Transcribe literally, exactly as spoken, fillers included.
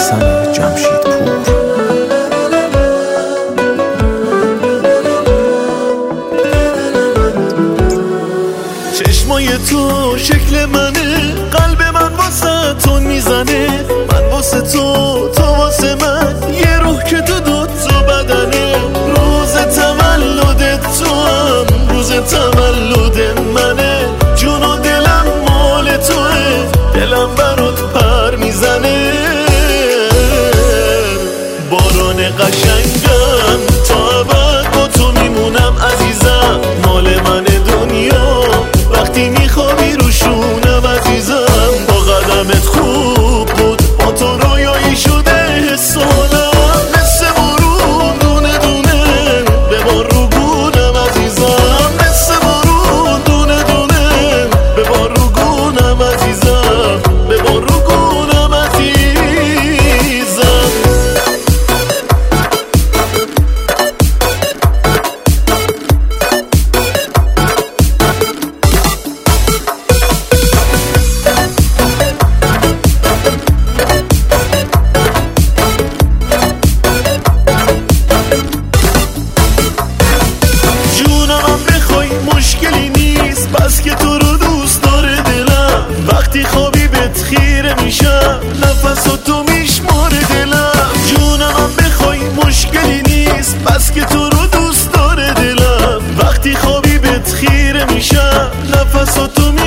حسن جمشیدپور. چشمای تو شکل منه، قلب من واسه تو میزنه، من واسه تو، تو واسه من، یه روح که تو دو تو بدنه. روز تولدت تو هم روز تولد منه، جون و دلم مال توه، دلم برات پر میزنه. باران قشنگم تا ابد با تو میمونم عزیزم، مال من دنیا وقتی میخوابی رو شونم عزیزم. با قدمت خوب بود، با تو رویایی شده سالم، مثل بارون دونه دونه ببار رو گونم عزیزم، مثل بارون دونه دونه ببار رو گونم عزیزم، ببار رو گونم عزیزم. مشکلی نیست بس که تو رو دوست داره دلم، وقتی خوابی بهت خیره میشم، نفس و تو میشماره دلم. جونم بخوای مشکلی نیست بس که تو رو دوست داره دلم، وقتی خوابی بهت خیره میشم، نفس و تو